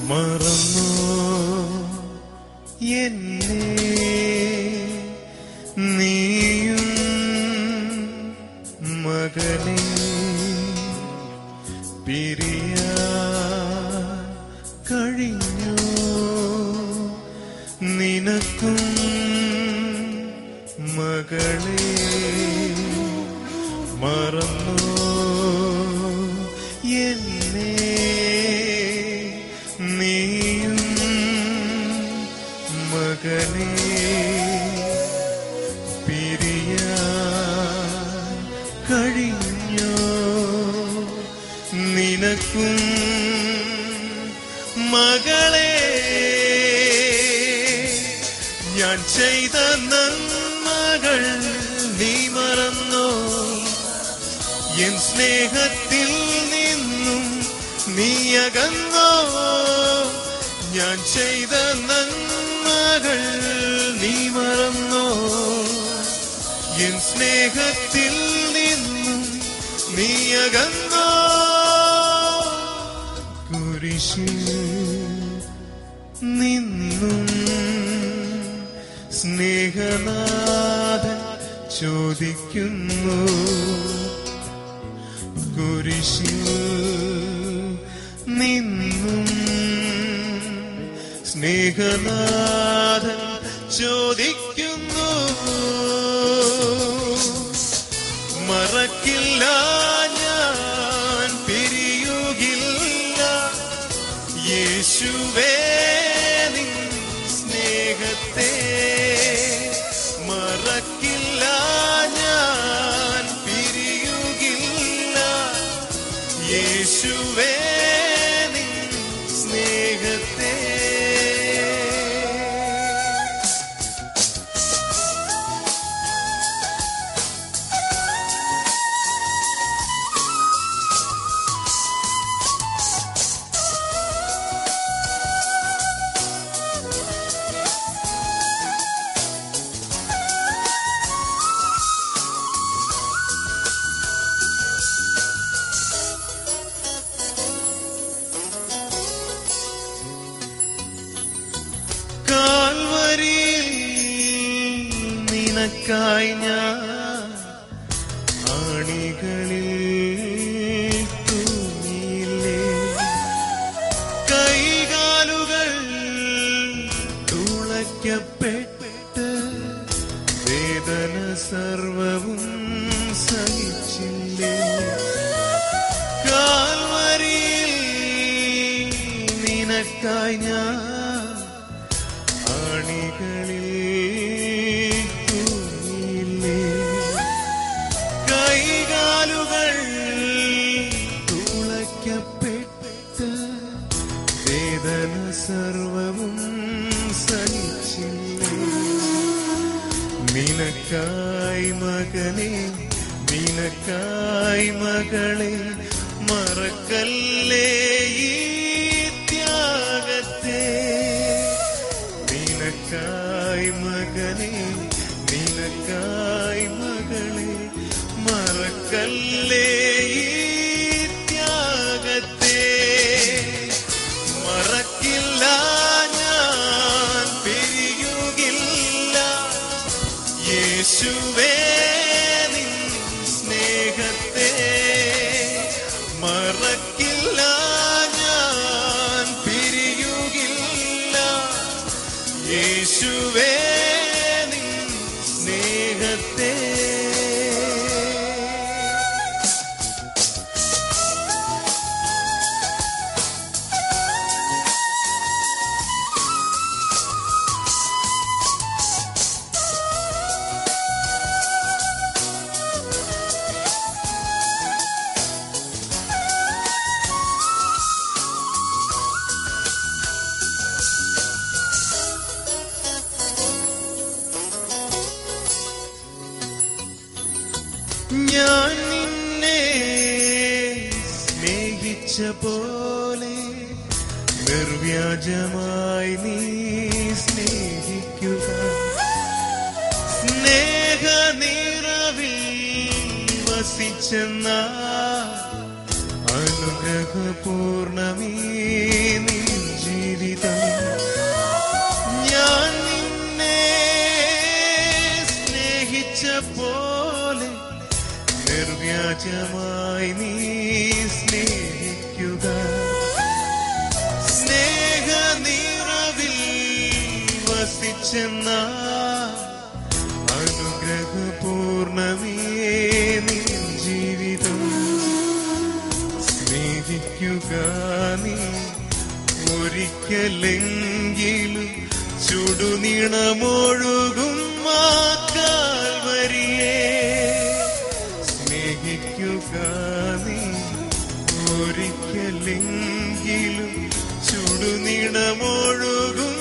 മറന്നോ എന്നെ നീയും മകനെ പിരിയാൻ കഴിഞ്ഞോ നിനക്കും മകളെ മറന്നോ എന്നെ നീയും മകനെ പിരിയാൻ കഴിഞ്ഞോ നിനക്കും മകളെ ഞാൻ ചെയ്ത നന്മകൾ നീ മറന്നോ എൻ സ്നേഹത്തിൽ നിന്നും നീ അകന്നോ ഞാൻ ചെയ്ത നന്മകൾ നീ മറന്നോ എൻ സ്നേഹത്തിൽ നിന്നും നീ അകന്നോ കുരിശിൽ നിന്നും സ്നേഹനാഥൻ ചോദിക്കുന്നു കുരിശിൽ നിന്നും സ്നേഹനാഥൻ ചോദിക്കുന്നു മറക്കില്ല ഞാൻ പിരിയുകില്ല യേശുവേ നിൻ സ്നേഹത്തെ മറക്കില്ല ഞാൻ പിരിയുകില്ല യേശുവേ നിൻ സ്നേഹത്തെ നിനക്കായി ഞാൻ ആണികളിൽ തൂങ്ങിയില്ലേ കൈകാലുകൾ തുളയ്ക്കപ്പെട്ട് വേദന സർവവും സഹിച്ചില്ലേ കാൽവരിയിൽ നിനക്കായി ഞാൻ ആണികളിൽ കൈകാലുകൾ തുളയ്ക്കപ്പെട്ട് വേദന സർവവും സഹിച്ചില്ലേ നിനക്കായി മകനെ നിനക്കായി മകളെ മറക്കല്ലേ ഈ ത്യാഗത്തെ നിനക്കായി മകനെ നിനക്കായി മകളെ മറക്കല്ലേ ഈ ത്യാഗത്തെ മറക്കില്ല ഞാൻ പിരിയുകില്ല യേശുവേ നിൻ സ്നേഹത്തെ മറക്കില്ല ഞാൻ പിരിയുകില്ല യേശുവേ നിൻ സ്നേഹത്തെ ഞാൻ നിന്നെ സ്നേഹിച്ച പോലെ നിർവ്യാജമായി നീ സ്നേഹിക്കുക സ്നേഹനിറവിൽ വസിച്ചെന്ന അനുഗ്രഹപൂർണമീ നിൻ വ്യാജമായി നീ സ്നേഹിക്കുക. സ്നേഹനിറവിൽ വസിച്ചെന്ന അനുഗ്രഹപൂർണമേ നിൻ ജീവിതം. സ്നേഹിക്കുക നീ ഒരിക്കലെങ്കിലും ചുടുനിണമൊഴുകും ആ കാൽവരിയെ. സ്നേഹിക്കുക നീ ഒരിക്കലെങ്കിലും ചുടുനിണമൊഴുകും